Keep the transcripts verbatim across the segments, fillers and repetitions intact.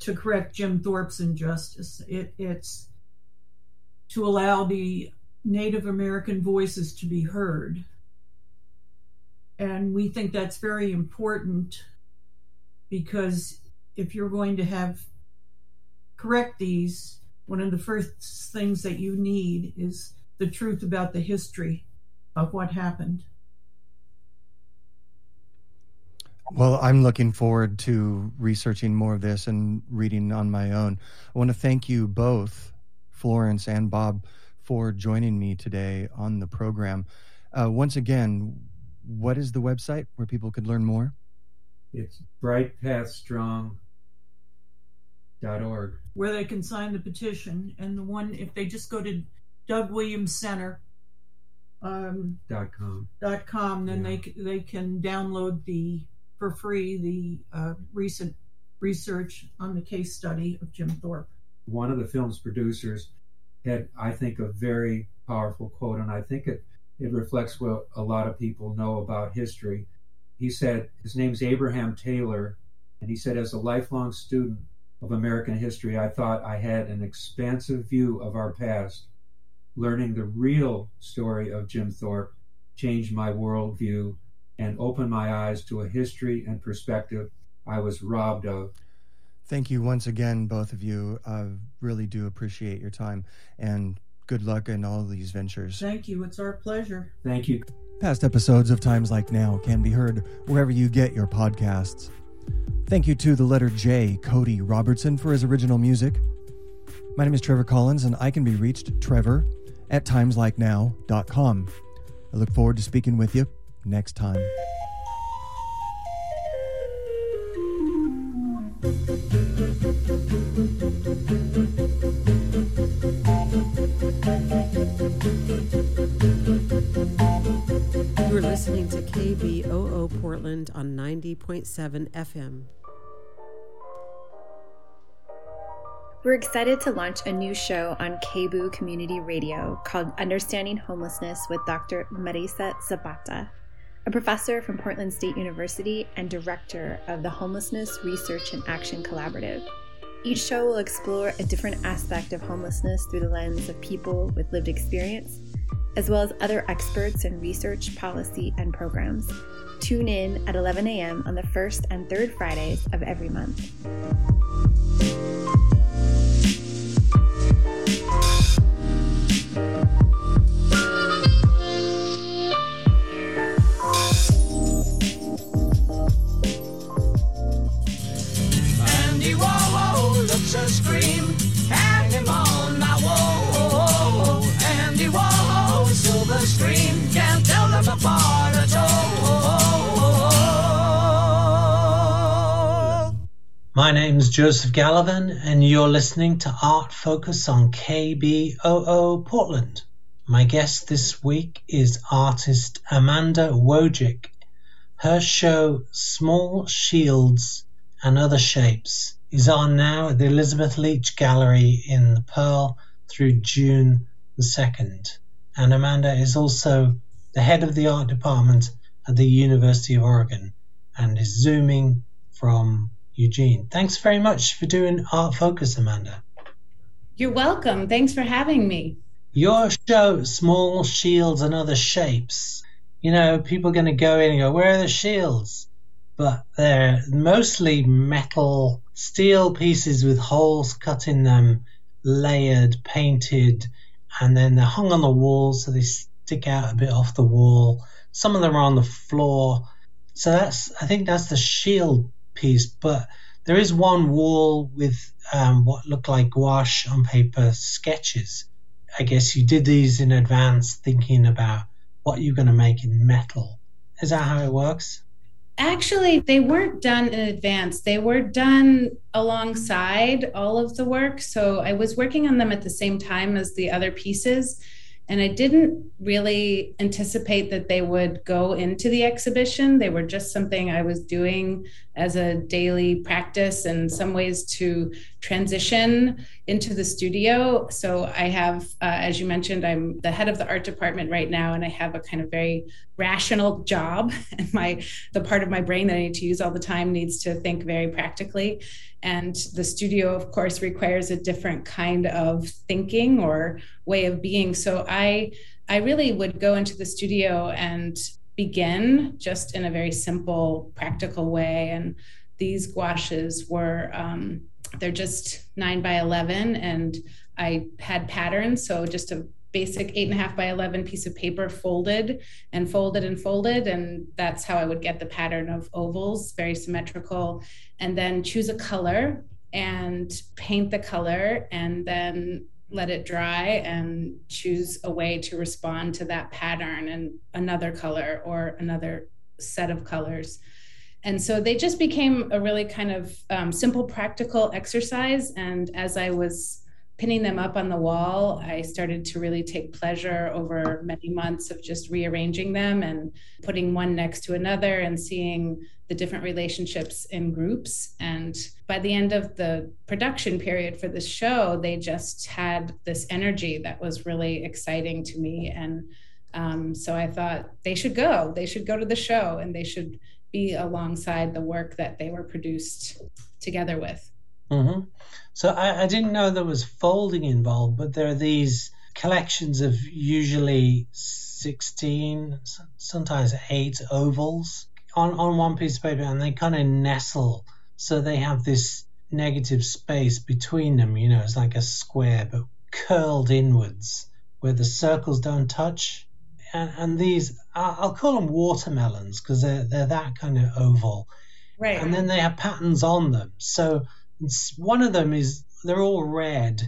to correct Jim Thorpe's injustice. It, it's to allow the Native American voices to be heard. And we think that's very important, because if you're going to have correct these, one of the first things that you need is the truth about the history of what happened. Well, I'm looking forward to researching more of this and reading on my own. I want to thank you both, Florence and Bob, for joining me today on the program. Uh, once again, what is the website where people could learn more? It's bright path strong dot org. Where they can sign the petition. And the one, if they just go to Doug Williams Center um, dot com, dot com then yeah. they they can download the for free the uh, recent research on the case study of Jim Thorpe. One of the film's producers had, I think, a very powerful quote, and I think it, it reflects what a lot of people know about history. He said, his name's Abraham Taylor, and he said, as a lifelong student of American history, I thought I had an expansive view of our past. Learning the real story of Jim Thorpe changed my worldview and opened my eyes to a history and perspective I was robbed of. Thank you once again, both of you. I really do appreciate your time, and good luck in all of these ventures. Thank you. It's our pleasure. Thank you. Past episodes of Times Like Now can be heard wherever you get your podcasts. Thank you to the letter J, Cody Robertson, for his original music. My name is Trevor Collins, and I can be reached, Trevor, at times like now dot com. I look forward to speaking with you next time. You're listening to K B O O Portland on ninety point seven F M. We're excited to launch a new show on K B O O Community Radio called Understanding Homelessness with Doctor Marisa Zapata, a professor from Portland State University and director of the Homelessness Research and Action Collaborative. Each show will explore a different aspect of homelessness through the lens of people with lived experience, as well as other experts in research, policy, and programs. Tune in at eleven a.m. on the first and third Fridays of every month. Andy Warhol looks a scream, hang him on my wall. Andy Warhol, silver screen, can't tell them apart at all. My name's Joseph Gallivan, and you're listening to Art Focus on K B O O Portland. My guest this week is artist Amanda Wojcik. Her show, Small Shields and Other Shapes, is on now at the Elizabeth Leach Gallery in the Pearl through June the second. And Amanda is also the head of the art department at the University of Oregon and is zooming from Eugene. Thanks very much for doing Art Focus, Amanda. You're welcome. Thanks for having me. Your show, Small Shields and Other Shapes, you know, people are going to go in and go, where are the shields? But they're mostly metal, steel pieces with holes cut in them, layered, painted, and then they're hung on the wall so they stick out a bit off the wall. Some of them are on the floor. So that's, I think that's the shield piece. But there is one wall with um, what look like gouache on paper sketches. I guess you did these in advance thinking about what you're going to make in metal. Is that how it works? Actually, they weren't done in advance. They were done alongside all of the work. So I was working on them at the same time as the other pieces. And I didn't really anticipate that they would go into the exhibition. They were just something I was doing as a daily practice and some ways to transition into the studio. So I have, uh, as you mentioned, I'm the head of the art department right now, and I have a kind of very rational job. And my the part of my brain that I need to use all the time needs to think very practically. And the studio, of course, requires a different kind of thinking or way of being. So I, I really would go into the studio and begin just in a very simple, practical way. And these gouaches were, um, they're just nine by eleven, and I had patterns. So just a basic eight and a half by eleven piece of paper folded and folded and folded. And that's how I would get the pattern of ovals, very symmetrical, and then choose a color and paint the color, and then let it dry and choose a way to respond to that pattern and another color or another set of colors. And so they just became a really kind of um, simple, practical exercise. And as I was pinning them up on the wall, I started to really take pleasure over many months of just rearranging them and putting one next to another and seeing the different relationships in groups. And by the end of the production period for this show, they just had this energy that was really exciting to me. And um, so I thought they should go, they should go to the show, and they should be alongside the work that they were produced together with. Mm-hmm. So I, I didn't know there was folding involved, but there are these collections of usually sixteen, sometimes eight ovals on, on one piece of paper, and they kind of nestle. So they have this negative space between them, you know, it's like a square, but curled inwards where the circles don't touch. And, and these, I'll call them watermelons because they're, they're that kind of oval. Right. And then they have patterns on them. So one of them is, they're all red.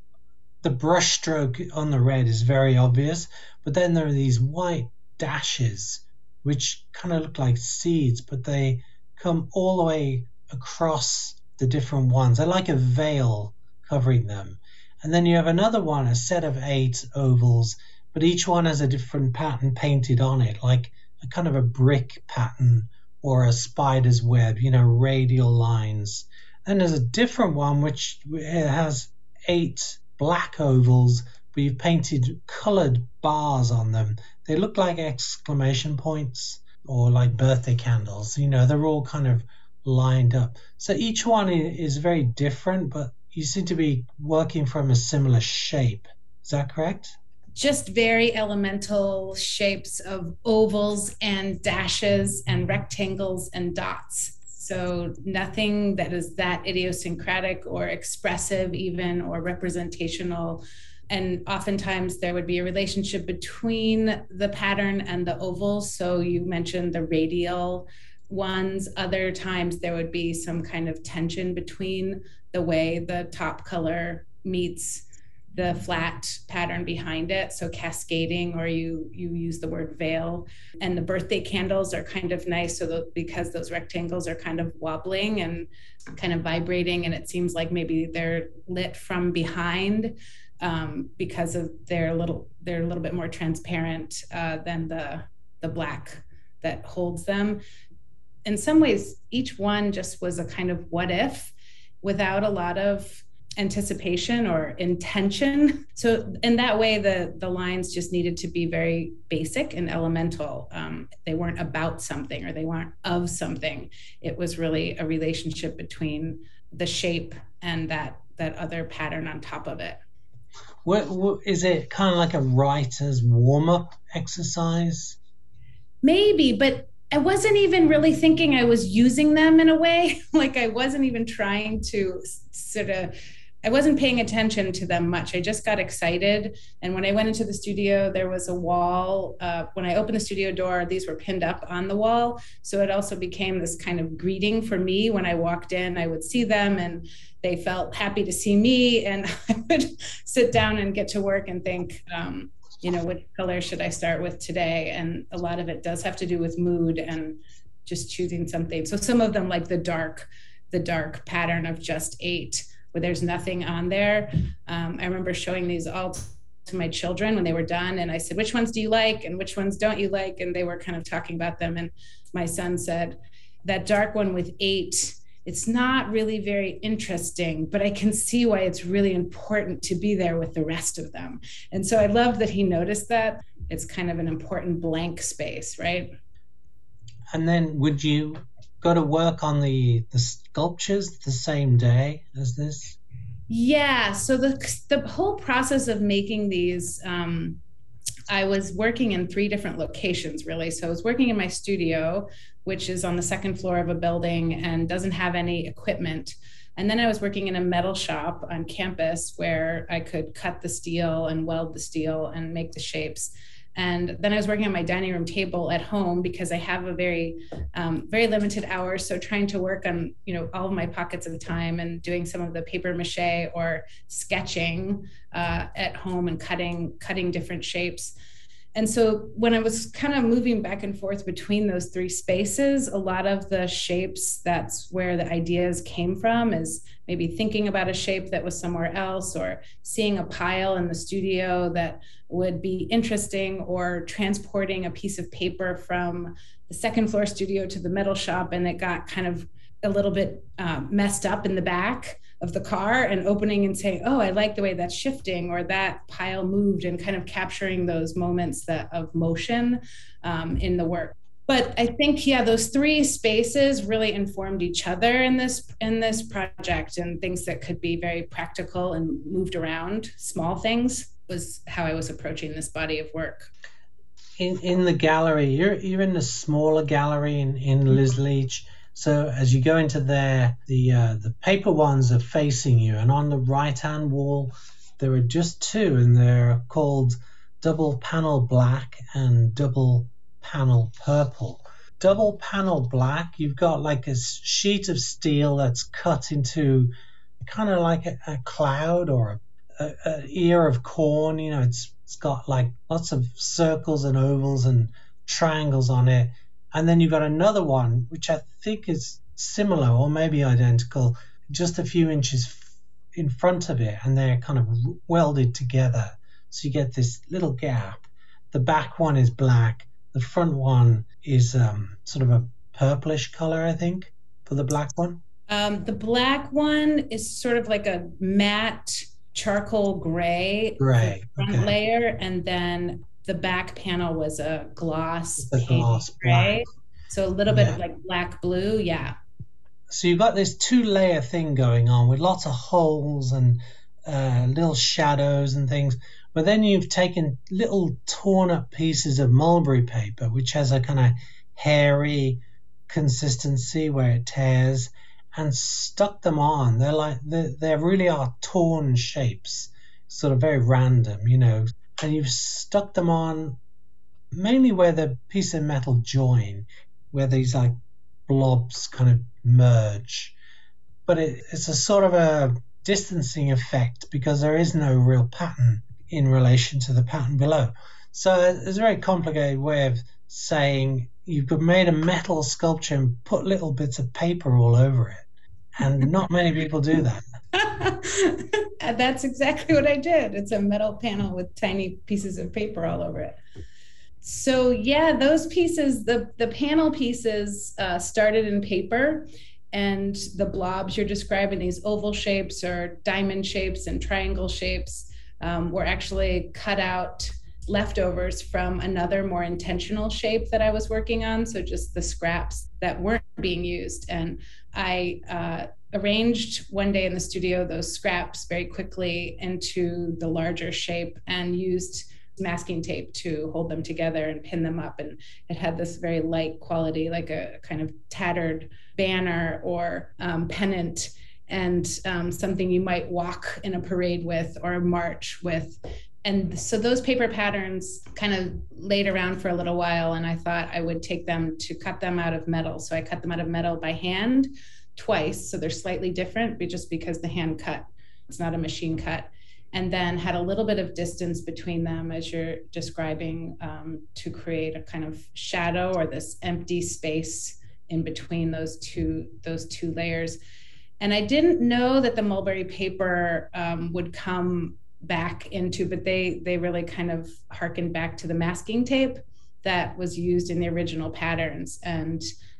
The brush stroke on the red is very obvious, but then there are these white dashes which kind of look like seeds, but they come all the way across the different ones. They're like a veil covering them. And then you have another one, a set of eight ovals, but each one has a different pattern painted on it, like a kind of a brick pattern or a spider's web, you know, radial lines. Then there's a different one which has eight black ovals, but you've painted coloured bars on them. They look like exclamation points or like birthday candles. You know, they're all kind of lined up. So each one is very different, but you seem to be working from a similar shape. Is that correct? Just very elemental shapes of ovals and dashes and rectangles and dots. So nothing that is that idiosyncratic or expressive even or representational. And oftentimes there would be a relationship between the pattern and the ovals. So you mentioned the radial ones. Other times there would be some kind of tension between the way the top color meets the flat pattern behind it, so cascading, or you you use the word veil. And the birthday candles are kind of nice, so the, because those rectangles are kind of wobbling and kind of vibrating, and it seems like maybe they're lit from behind um, because of they're a little they're a little bit more transparent uh, than the the black that holds them. In some ways, each one just was a kind of what if, without a lot of anticipation or intention. So in that way, the the lines just needed to be very basic and elemental. Um, they weren't about something or they weren't of something. It was really a relationship between the shape and that that other pattern on top of it. What, what is it kind of like a writer's warm-up exercise? Maybe, but I wasn't even really thinking I was using them in a way. Like I wasn't even trying to sort of, I wasn't paying attention to them much. I just got excited. And when I went into the studio, there was a wall. Uh, when I opened the studio door, these were pinned up on the wall. So it also became this kind of greeting for me. When I walked in, I would see them and they felt happy to see me. And I would sit down and get to work and think, um, you know, what color should I start with today? And a lot of it does have to do with mood and just choosing something. So some of them, like the dark, the dark pattern of just eight, where there's nothing on there. Um, I remember showing these all to my children when they were done. And I said, which ones do you like? And which ones don't you like? And they were kind of talking about them. And my son said, that dark one with eight, it's not really very interesting, but I can see why it's really important to be there with the rest of them. And so I love that he noticed that. It's kind of an important blank space, right? And then would you go to work on the, the sculptures the same day as this? Yeah, so the, the whole process of making these, um, I was working in three different locations, really. So I was working in my studio, which is on the second floor of a building and doesn't have any equipment. And then I was working in a metal shop on campus where I could cut the steel and weld the steel and make the shapes. And then I was working on my dining room table at home because I have a very, um, very limited hours. So trying to work on, you know, all of my pockets of time and doing some of the paper mache or sketching uh, at home and cutting, cutting different shapes. And so when I was kind of moving back and forth between those three spaces, a lot of the shapes, that's where the ideas came from, is maybe thinking about a shape that was somewhere else, or seeing a pile in the studio that would be interesting, or transporting a piece of paper from the second floor studio to the metal shop, and it got kind of a little bit uh, messed up in the back of the car, and opening and saying, oh, I like the way that's shifting, or that pile moved, and kind of capturing those moments that of motion um, in the work. But I think, yeah, those three spaces really informed each other in this in this project, and things that could be very practical and moved around, small things, was how I was approaching this body of work. In in the gallery, you're you're in the smaller gallery in, in Liz Leach. So as you go into there, the uh, the paper ones are facing you, and on the right-hand wall, there are just two, and they're called double panel black and double panel purple. Double panel black, you've got like a sheet of steel that's cut into kind of like a, a cloud or a, a, a ear of corn. You know, it's it's got like lots of circles and ovals and triangles on it. And then you've got another one, which I think is similar or maybe identical, just a few inches in front of it, and they're kind of welded together. So you get this little gap. The back one is black. The front one is um, sort of a purplish color, I think, for the black one. Um, the black one is sort of like a matte charcoal gray, gray. front Okay. layer, and then the back panel was a gloss, The gloss gray. black. So a little bit Yeah. of like black blue, yeah. So you've got this two-layer thing going on with lots of holes and uh, little shadows and things. But then you've taken little torn-up pieces of mulberry paper, which has a kind of hairy consistency where it tears, and stuck them on. They're like they they really are torn shapes, sort of very random, you know. And you've stuck them on mainly where the piece of metal join, where these like blobs kind of merge. But it, it's a sort of a distancing effect because there is no real pattern in relation to the pattern below. So it's a very complicated way of saying you've made a metal sculpture and put little bits of paper all over it. And not many people do that. That's exactly what I did. It's a metal panel with tiny pieces of paper all over it. So yeah, those pieces, the, the panel pieces uh, started in paper, and the blobs you're describing, these oval shapes or diamond shapes and triangle shapes, um, were actually cut out leftovers from another more intentional shape that I was working on. So just the scraps that weren't being used. And I uh, arranged one day in the studio those scraps very quickly into the larger shape and used masking tape to hold them together and pin them up. And it had this very light quality, like a kind of tattered banner or um, pennant, and um, something you might walk in a parade with or a march with. And so those paper patterns kind of laid around for a little while, and I thought I would take them to cut them out of metal. So I cut them out of metal by hand twice. So they're slightly different, but just because the hand cut, it's not a machine cut. And then had a little bit of distance between them, as you're describing, um, to create a kind of shadow or this empty space in between those two, those two layers. And I didn't know that the mulberry paper um, would come back into, but they they really kind of harkened back to the masking tape that was used in the original patterns. And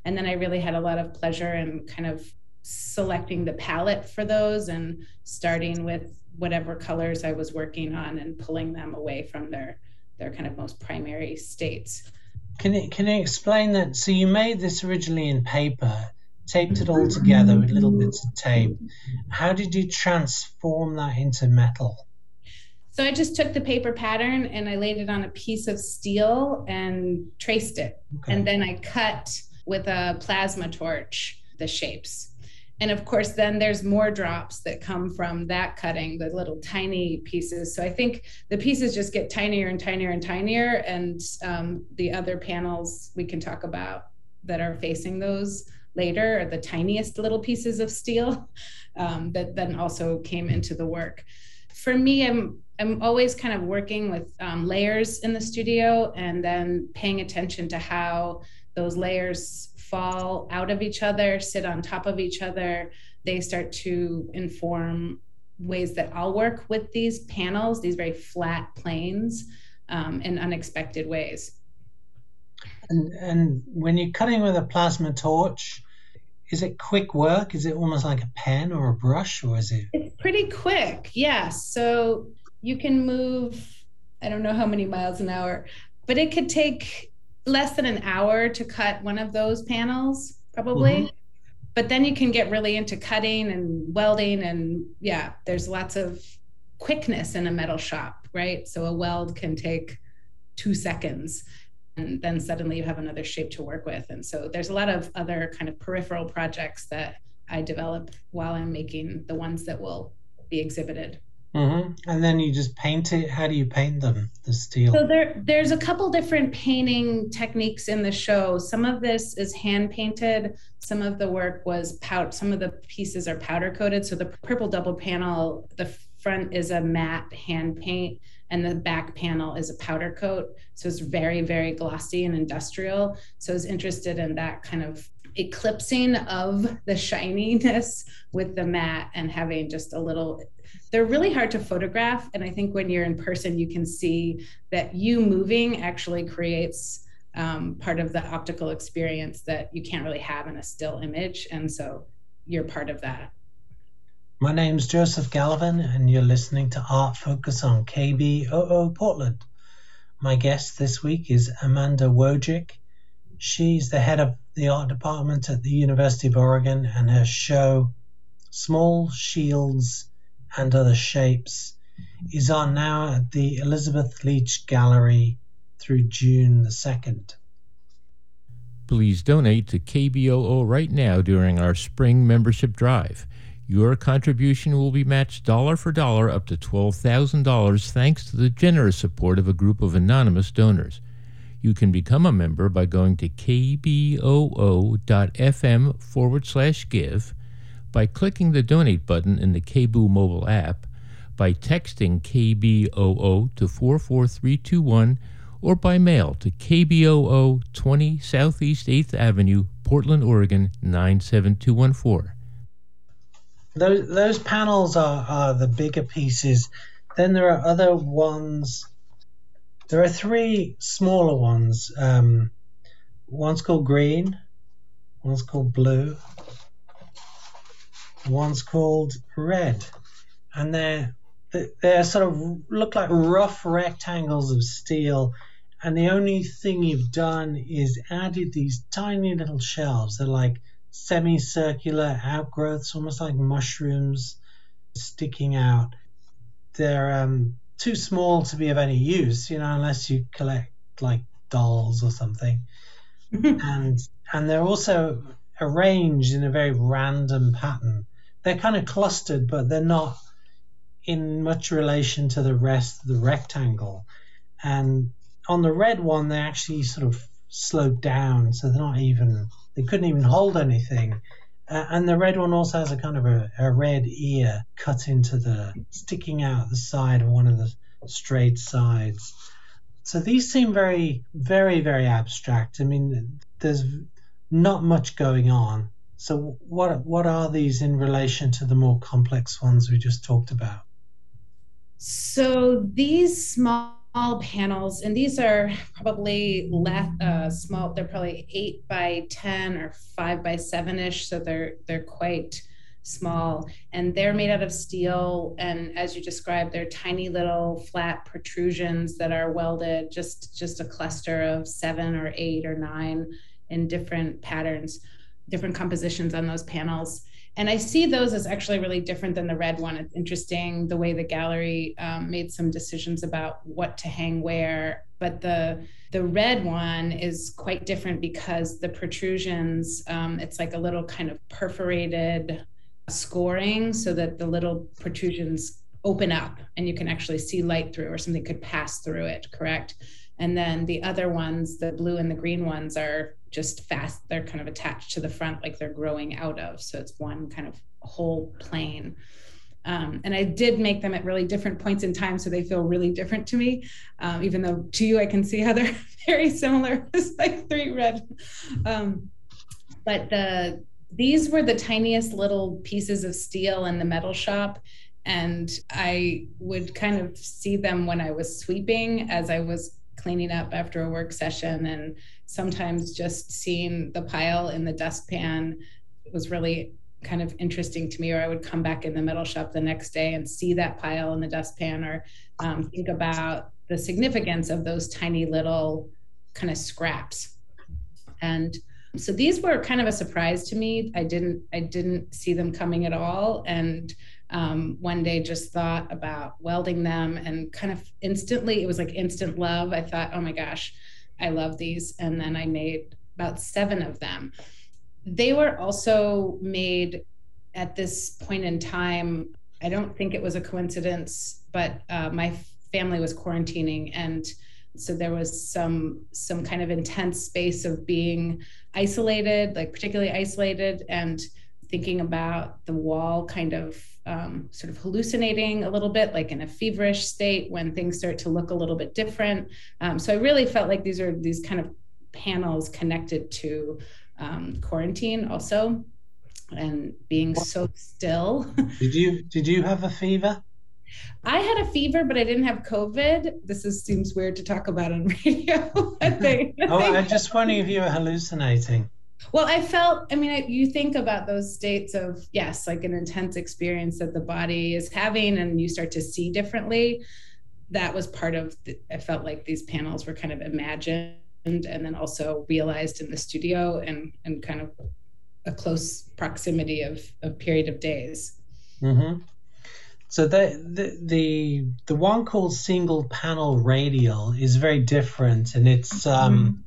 And then I really had a lot of pleasure in kind of selecting the palette for those and starting with whatever colors I was working on and pulling them away from their their kind of most primary states. Can you, can you explain that? So you made this originally in paper, taped it all together with little bits of tape. How did you transform that into metal? So I just took the paper pattern and I laid it on a piece of steel and traced it. Okay. And then I cut with a plasma torch the shapes. And of course, then there's more drops that come from that cutting, the little tiny pieces. So I think the pieces just get tinier and tinier and tinier. And um, the other panels we can talk about that are facing those later are the tiniest little pieces of steel um, that then also came into the work. For me, I'm I'm always kind of working with um, layers in the studio and then paying attention to how those layers fall out of each other, sit on top of each other. They start to inform ways that I'll work with these panels, these very flat planes, um, in unexpected ways. And, and when you're cutting with a plasma torch, is it quick work? Is it almost like a pen or a brush, or is it? It's pretty quick, yes. So you can move, I don't know how many miles an hour, but it could take less than an hour to cut one of those panels, probably. Mm-hmm. But then you can get really into cutting and welding, and yeah, there's lots of quickness in a metal shop, right? So a weld can take two seconds, and then suddenly you have another shape to work with. And so there's a lot of other kind of peripheral projects that I develop while I'm making the ones that will be exhibited. Mm-hmm. And then you just paint it. How do you paint them, the steel? So there, there's a couple different painting techniques in the show. Some of this is hand painted. Some of the work was powder. Some of the pieces are powder coated. So the purple double panel, the front is a matte hand paint, and the back panel is a powder coat. So it's very, very glossy and industrial. So I was interested in that kind of eclipsing of the shininess with the matte and having just a little. They're really hard to photograph. And I think when you're in person, you can see that you moving actually creates um, part of the optical experience that you can't really have in a still image. And so you're part of that. My name's Joseph Gallivan, and you're listening to Art Focus on K B O O Portland. My guest this week is Amanda Wojcik. She's the head of the art department at the University of Oregon, and her show, Small Shields and Other Shapes, is on now at the Elizabeth Leach Gallery through June the second. Please donate to K B O O right now during our spring membership drive. Your contribution will be matched dollar for dollar up to twelve thousand dollars thanks to the generous support of a group of anonymous donors. You can become a member by going to kboo.fm forward slash give, by clicking the donate button in the K B O O mobile app, by texting K B O O to four four three two one, or by mail to K B O O, twenty Southeast eighth Avenue, Portland, Oregon nine seven two one four. Those those panels are, are the bigger pieces. Then there are other ones. There are three smaller ones. Um, one's called green, one's called blue, one's called red, and they're they're sort of look like rough rectangles of steel. And the only thing you've done is added these tiny little shelves. They're like semicircular outgrowths, almost like mushrooms sticking out. They're um, too small to be of any use, you know, unless you collect like dolls or something. and and they're also arranged in a very random pattern. They're kind of clustered, but they're not in much relation to the rest of the rectangle. And on the red one, they actually sort of slope down, so they're not even, they couldn't even hold anything. Uh, and the red one also has a kind of a, a red ear cut into the, sticking out the side of one of the straight sides. So these seem very, very, very abstract. I mean, there's not much going on. So what what are these in relation to the more complex ones we just talked about? So these small panels, and these are probably less uh, small. They're probably eight by ten or five by seven ish. So they're they're quite small, and they're made out of steel. And as you described, they're tiny little flat protrusions that are welded, just just a cluster of seven or eight or nine in different patterns, different compositions on those panels. And I see those as actually really different than the red one. It's interesting the way the gallery um, made some decisions about what to hang where, but the the red one is quite different because the protrusions, um, it's like a little kind of perforated scoring so that the little protrusions open up and you can actually see light through, or something could pass through it, correct? And then the other ones, the blue and the green ones, are just fast. They're kind of attached to the front like they're growing out of. So it's one kind of whole plane. Um, and I did make them at really different points in time, so they feel really different to me, um, even though to you I can see how they're very similar. It's like three red. Um, but the these were the tiniest little pieces of steel in the metal shop. And I would kind of see them when I was sweeping, as I was cleaning up after a work session, and sometimes just seeing the pile in the dustpan was really kind of interesting to me. Or I would come back in the metal shop the next day and see that pile in the dustpan, or um, think about the significance of those tiny little kind of scraps. And so these were kind of a surprise to me. I didn't I didn't see them coming at all. And Um, one day just thought about welding them, and kind of instantly, it was like instant love. I thought, oh my gosh, I love these. And then I made about seven of them. They were also made at this point in time. I don't think it was a coincidence, but uh, my family was quarantining. And so there was some some kind of intense space of being isolated, like particularly isolated, and thinking about the wall kind of um, sort of hallucinating a little bit, like in a feverish state when things start to look a little bit different. Um, so I really felt like these are these kind of panels connected to um, quarantine also, and being so still. Did you did you have a fever? I had a fever, but I didn't have COVID. This is, seems weird to talk about on radio. I think. Oh, I'm just wondering if you were hallucinating. Well, I felt, I mean, I, you think about those states of, yes, like an intense experience that the body is having and you start to see differently. That was part of, the, I felt like these panels were kind of imagined and then also realized in the studio, and, and kind of a close proximity of a period of days. Mm-hmm. So the, the, the, the one called single panel radial is very different, and it's, um, mm-hmm.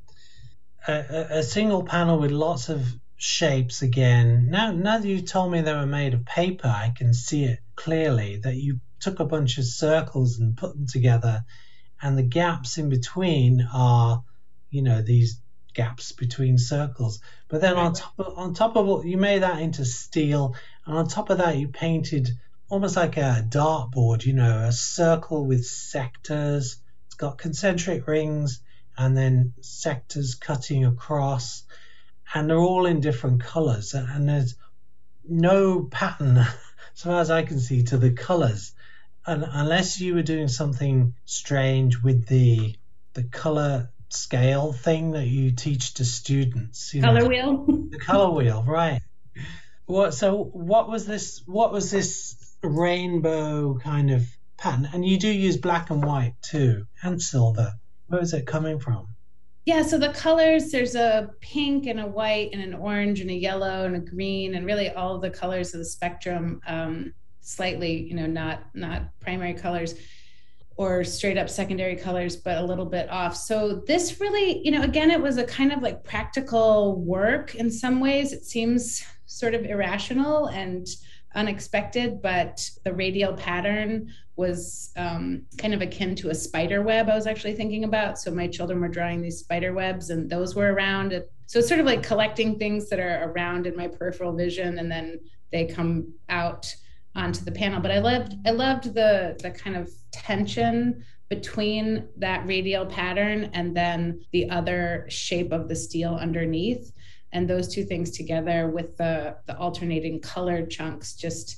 A, a single panel with lots of shapes again. Now, now that you told me they were made of paper, I can see it clearly, that you took a bunch of circles and put them together, and the gaps in between are, you know, these gaps between circles. But then on top of, on top of all, you made that into steel, and on top of that you painted almost like a dartboard, you know, a circle with sectors. It's got concentric rings and then sectors cutting across, and they're all in different colors, and there's no pattern as far as I can see to the colors, and unless you were doing something strange with the the color scale thing that you teach to students, you color know, wheel. The color wheel, right? What so what was this what was this rainbow kind of pattern? And you do use black and white too, and silver. Where is it coming from? Yeah, so the colors, there's a pink and a white and an orange and a yellow and a green, and really all of the colors of the spectrum, um, slightly, you know, not not primary colors or straight up secondary colors, but a little bit off. So this really, you know, again, it was a kind of like practical work in some ways. It seems sort of irrational and unexpected, but the radial pattern was um, kind of akin to a spider web I was actually thinking about. So my children were drawing these spider webs, and those were around. So it's sort of like collecting things that are around in my peripheral vision, and then they come out onto the panel. But I loved, I loved the the kind of tension between that radial pattern and then the other shape of the steel underneath. And those two things together with the, the alternating colored chunks just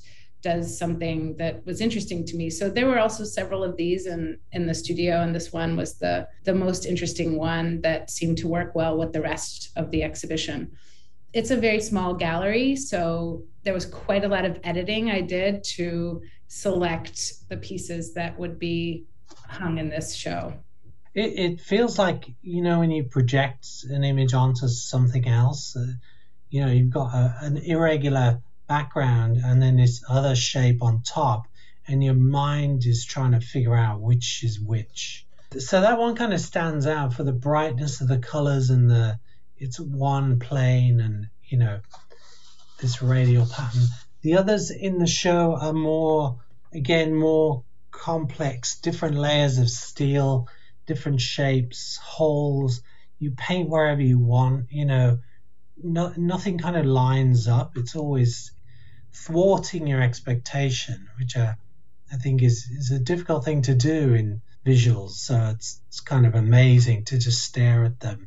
does something that was interesting to me. So there were also several of these in, in the studio, and this one was the, the most interesting one that seemed to work well with the rest of the exhibition. It's a very small gallery, so there was quite a lot of editing I did to select the pieces that would be hung in this show. It, it feels like, you know, when you project an image onto something else, uh, you know, you've got a, an irregular background and then this other shape on top, and your mind is trying to figure out which is which. So that one kind of stands out for the brightness of the colors, and the it's one plane and, you know, this radial pattern. The others in the show are more, again, more complex, different layers of steel, different shapes, holes. You paint wherever you want, you know, no, nothing kind of lines up. It's always thwarting your expectation, which uh, I think is, is a difficult thing to do in visuals. So it's, it's kind of amazing to just stare at them.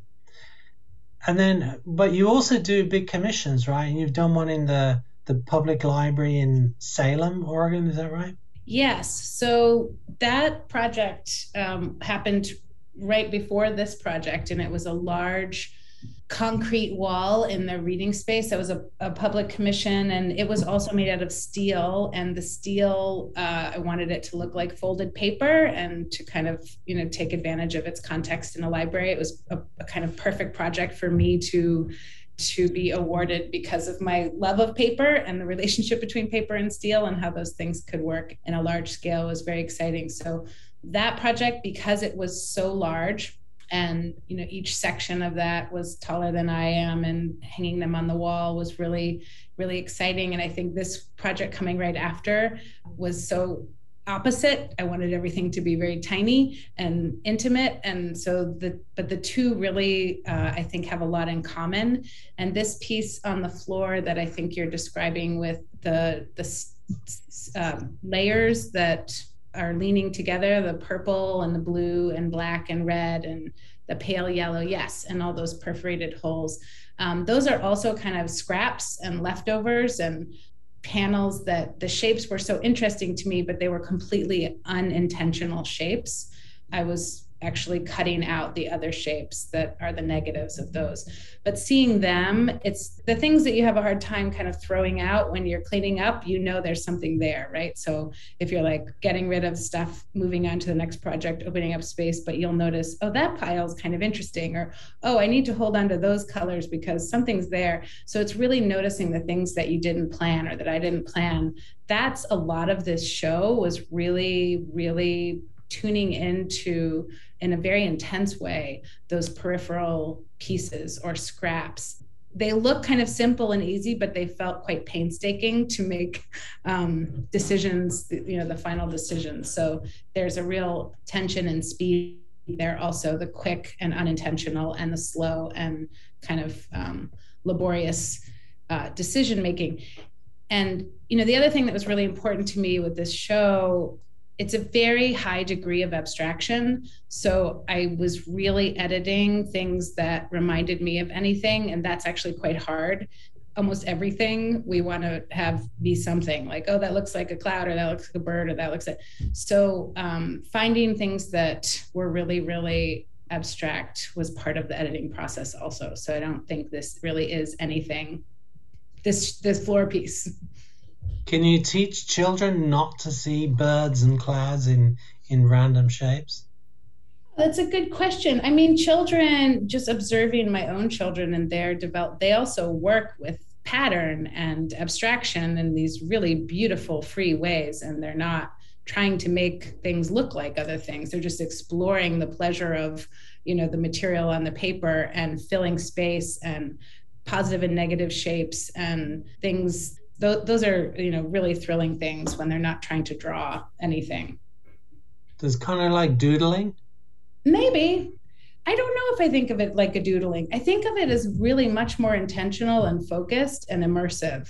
And then, but you also do big commissions, right? And you've done one in the, the public library in Salem, Oregon, is that right? Yes. So that project um, happened right before this project, and it was a large concrete wall in the reading space. That was a, a public commission, and it was also made out of steel. And the steel, uh, I wanted it to look like folded paper and to kind of, you know, take advantage of its context in a library. It was a, a kind of perfect project for me to to be awarded because of my love of paper, and the relationship between paper and steel and how those things could work in a large scale was very exciting. So that project, because it was so large, and, you know, each section of that was taller than I am, and hanging them on the wall was really, really exciting. And I think this project coming right after was so opposite. I wanted everything to be very tiny and intimate. And so the, but the two really, uh, I think, have a lot in common. And this piece on the floor that I think you're describing with the, the uh, layers that are leaning together, the purple and the blue and black and red and the pale yellow, yes, and all those perforated holes. Um, those are also kind of scraps and leftovers and panels that the shapes were so interesting to me, but they were completely unintentional shapes. I was actually cutting out the other shapes that are the negatives of those. But seeing them, it's the things that you have a hard time kind of throwing out when you're cleaning up, you know there's something there, right? So if you're like getting rid of stuff, moving on to the next project, opening up space, but you'll notice, oh, that pile is kind of interesting, or, oh, I need to hold on to those colors because something's there. So it's really noticing the things that you didn't plan or that I didn't plan. That's a lot of this show, was really, really tuning into, in a very intense way, those peripheral pieces or scraps. They look kind of simple and easy, but they felt quite painstaking to make um, decisions, you know, the final decisions. So there's a real tension and speed there also, the quick and unintentional and the slow and kind of um, laborious uh, decision-making. And, you know, the other thing that was really important to me with this show, it's a very high degree of abstraction. So I was really editing things that reminded me of anything, and that's actually quite hard. Almost everything we want to have be something like, oh, that looks like a cloud, or that looks like a bird, or that looks like. So um, finding things that were really, really abstract was part of the editing process also. So I don't think this really is anything, this this floor piece. Can you teach children not to see birds and clouds in, in random shapes? That's a good question. I mean, children, just observing my own children and their develop, they also work with pattern and abstraction in these really beautiful, free ways. And they're not trying to make things look like other things. They're just exploring the pleasure of, you know, the material on the paper and filling space and positive and negative shapes and things. Those are, you know, really thrilling things when they're not trying to draw anything. Does kind of like doodling? Maybe. I don't know if I think of it like a doodling. I think of it as really much more intentional and focused and immersive.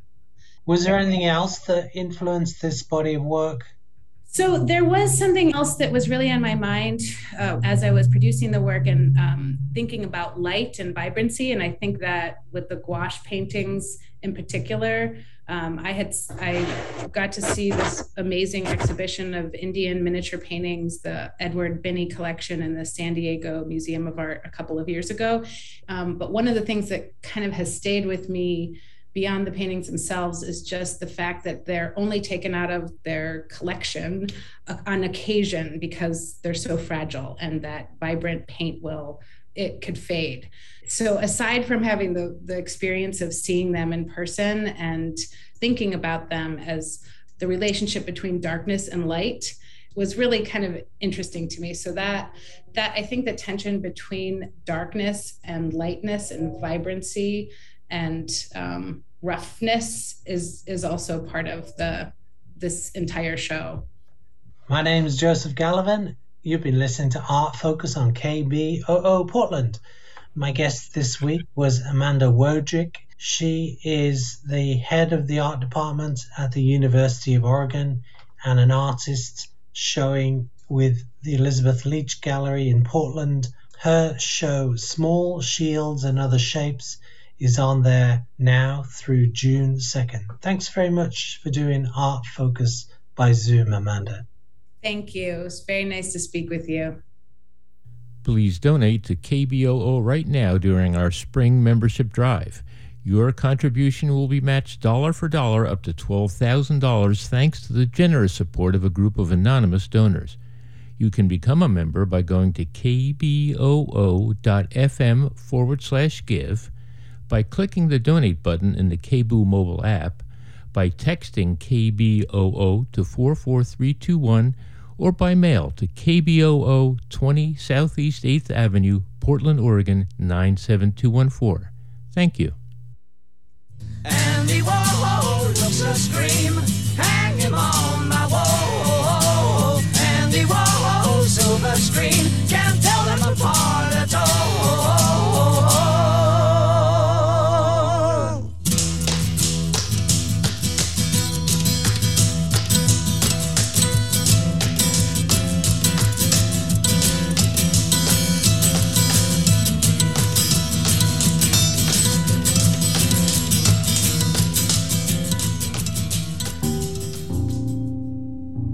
Was there anything else that influenced this body of work? So there was something else that was really on my mind uh, as I was producing the work and um, thinking about light and vibrancy. And I think that with the gouache paintings in particular, Um, I had I got to see this amazing exhibition of Indian miniature paintings, the Edward Binney collection in the San Diego Museum of Art a couple of years ago. Um, but one of the things that kind of has stayed with me beyond the paintings themselves is just the fact that they're only taken out of their collection on occasion because they're so fragile, and that vibrant paint will, it could fade. So aside from having the, the experience of seeing them in person and thinking about them as the relationship between darkness and light was really kind of interesting to me. So that, that I think the tension between darkness and lightness and vibrancy and um, roughness is, is also part of the, this entire show. My name is Joseph Gallivan. You've been listening to Art Focus on K B O O Portland. My guest this week was Amanda Wodrick. She is the head of the art department at the University of Oregon and an artist showing with the Elizabeth Leach Gallery in Portland. Her show, Small Shields and Other Shapes, is on there now through June second. Thanks very much for doing Art Focus by Zoom, Amanda. Thank you. It was very nice to speak with you. Please donate to K B O O right now during our spring membership drive. Your contribution will be matched dollar for dollar up to twelve thousand dollars thanks to the generous support of a group of anonymous donors. You can become a member by going to kboo.fm forward slash give, by clicking the donate button in the KBOO mobile app, by texting K B O O to four four three two one, or by mail to K B O O, twenty Southeast eighth Avenue, Portland, Oregon nine seven two one four. Thank you.